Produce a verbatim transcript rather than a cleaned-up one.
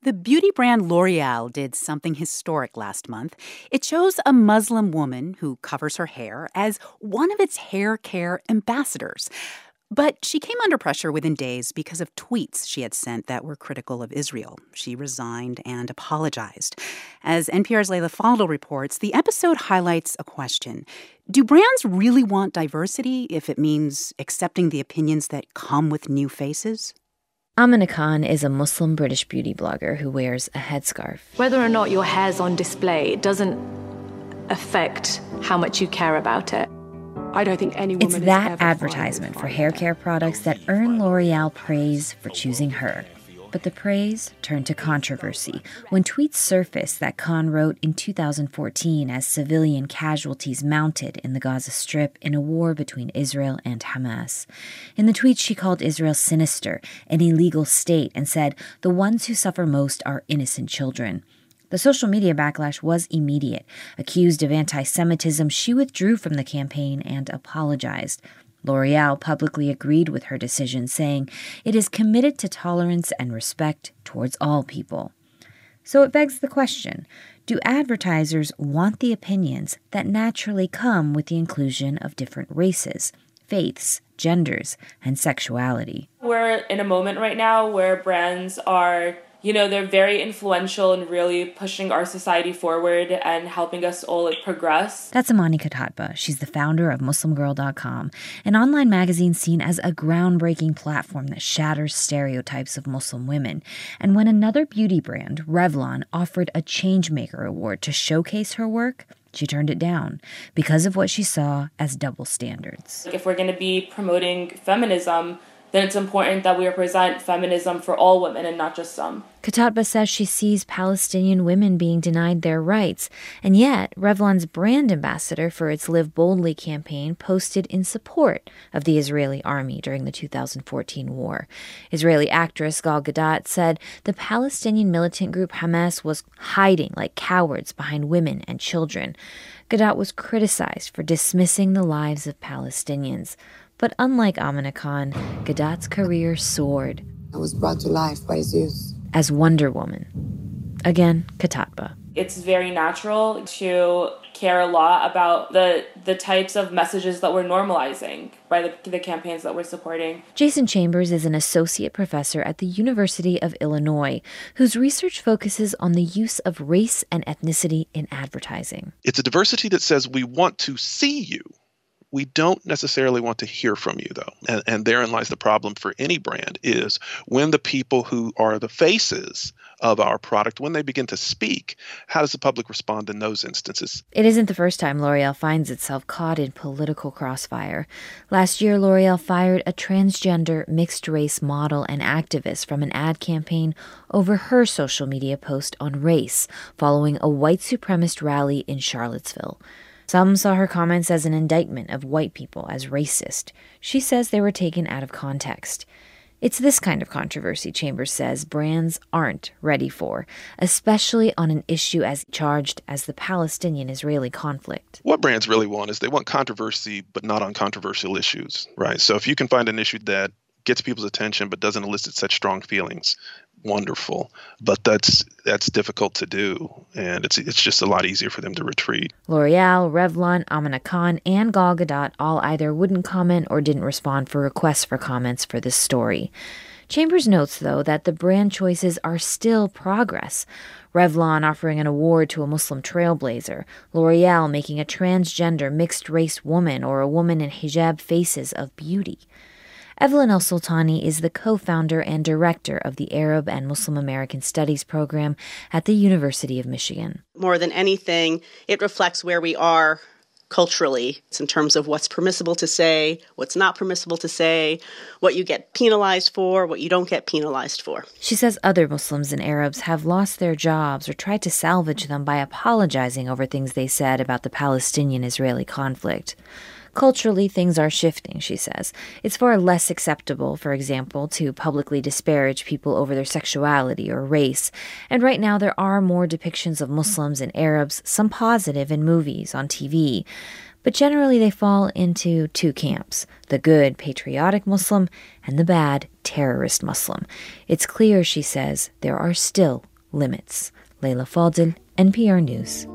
The beauty brand L'Oreal did something historic last month. It chose a Muslim woman who covers her hair as one of its hair care ambassadors. But she came under pressure within days because of tweets she had sent that were critical of Israel. She resigned and apologized. As N P R's Leila Fadel reports, the episode highlights a question. Do brands really want diversity if it means accepting the opinions that come with new faces? Amina Khan is a Muslim British beauty blogger who wears a headscarf. Whether or not your hair's on display doesn't affect how much you care about it. I don't think any woman It's that advertisement for hair care products that earned L'Oreal praise for choosing her. But the praise turned to controversy when tweets surfaced that Khan wrote in two thousand fourteen as civilian casualties mounted in the Gaza Strip in a war between Israel and Hamas. In the tweets, she called Israel sinister, an illegal state, and said the ones who suffer most are innocent children. The social media backlash was immediate. Accused of anti-Semitism, she withdrew from the campaign and apologized. L'Oreal publicly agreed with her decision, saying it is committed to tolerance and respect towards all people. So it begs the question, do advertisers want the opinions that naturally come with the inclusion of different races, faiths, genders, and sexuality? We're in a moment right now where brands are You know, they're very influential in really pushing our society forward and helping us all like, progress. That's Amani Khattatba. She's the founder of Muslim Girl dot com, an online magazine seen as a groundbreaking platform that shatters stereotypes of Muslim women. And when another beauty brand, Revlon, offered a Changemaker Award to showcase her work, she turned it down because of what she saw as double standards. If we're going to be promoting feminism, then it's important that we represent feminism for all women and not just some. Khattatba says she sees Palestinian women being denied their rights, and yet Revlon's brand ambassador for its Live Boldly campaign posted in support of the Israeli army during the two thousand fourteen war. Israeli actress Gal Gadot said the Palestinian militant group Hamas was hiding like cowards behind women and children. Gadot was criticized for dismissing the lives of Palestinians. But unlike Amina Khan, Gadot's career soared. I was brought to life by Zeus. As Wonder Woman. Again, Khattatba. It's very natural to care a lot about the the types of messages that we're normalizing by the, the campaigns that we're supporting. Jason Chambers is an associate professor at the University of Illinois, whose research focuses on the use of race and ethnicity in advertising. It's a diversity that says we want to see you. We don't necessarily want to hear from you, though. And, and therein lies the problem for any brand is when the people who are the faces of our product, when they begin to speak, how does the public respond in those instances? It isn't the first time L'Oreal finds itself caught in political crossfire. Last year, L'Oreal fired a transgender mixed-race model and activist from an ad campaign over her social media post on race following a white supremacist rally in Charlottesville. Some saw her comments as an indictment of white people as racist. She says they were taken out of context. It's this kind of controversy, Chambers says, brands aren't ready for, especially on an issue as charged as the Palestinian-Israeli conflict. What brands really want is they want controversy, but not on controversial issues, right? So if you can find an issue that gets people's attention but doesn't elicit such strong feelings, wonderful. But that's that's difficult to do, and it's it's just a lot easier for them to retreat. L'Oreal, Revlon, Amina Khan, and Gal Gadot all either wouldn't comment or didn't respond for requests for comments for this story. Chambers notes, though, that the brand choices are still progress. Revlon offering an award to a Muslim trailblazer, L'Oreal making a transgender mixed-race woman or a woman in hijab faces of beauty. Evelyn El-Sultani is the co-founder and director of the Arab and Muslim American Studies program at the University of Michigan. More than anything, it reflects where we are culturally. It's in terms of what's permissible to say, what's not permissible to say, what you get penalized for, what you don't get penalized for. She says other Muslims and Arabs have lost their jobs or tried to salvage them by apologizing over things they said about the Palestinian-Israeli conflict. Culturally, things are shifting, she says. It's far less acceptable, for example, to publicly disparage people over their sexuality or race. And right now there are more depictions of Muslims and Arabs, some positive in movies, on T V. But generally they fall into two camps, the good, patriotic Muslim and the bad, terrorist Muslim. It's clear, she says, there are still limits. Leila Fadel, N P R News.